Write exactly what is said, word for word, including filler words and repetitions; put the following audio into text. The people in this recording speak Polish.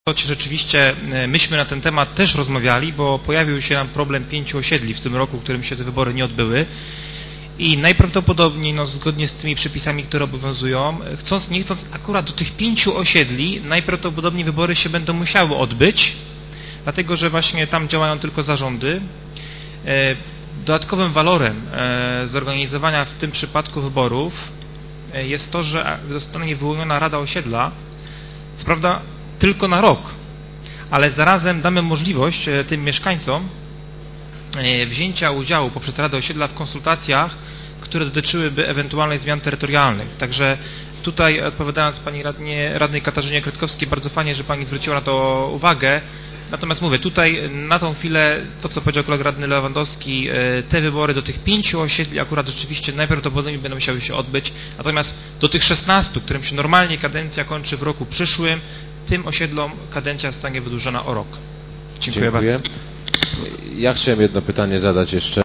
Rzeczywiście myśmy na ten temat też rozmawiali, bo pojawił się nam problem pięciu osiedli w tym roku, w którym się te wybory nie odbyły i najprawdopodobniej, no, zgodnie z tymi przepisami, które obowiązują, chcąc nie chcąc, akurat do tych pięciu osiedli najprawdopodobniej wybory się będą musiały odbyć, dlatego że właśnie tam działają tylko zarządy. Dodatkowym walorem zorganizowania w tym przypadku wyborów jest to, że zostanie wyłoniona Rada Osiedla, co prawda tylko na rok, ale zarazem damy możliwość tym mieszkańcom wzięcia udziału poprzez Radę Osiedla w konsultacjach, które dotyczyłyby ewentualnych zmian terytorialnych. Także tutaj, odpowiadając Pani radnie, radnej Katarzynie Kretkowskiej, bardzo fajnie, że Pani zwróciła na to uwagę. Natomiast mówię, tutaj na tą chwilę, to co powiedział kolega radny Lewandowski, te wybory do tych pięciu osiedli akurat rzeczywiście najprawdopodobniej będą musiały się odbyć, natomiast do tych szesnastu, którym się normalnie kadencja kończy w roku przyszłym, tym osiedlom kadencja zostanie wydłużona o rok. Dziękuję, Dziękuję bardzo. Ja chciałem jedno pytanie zadać jeszcze.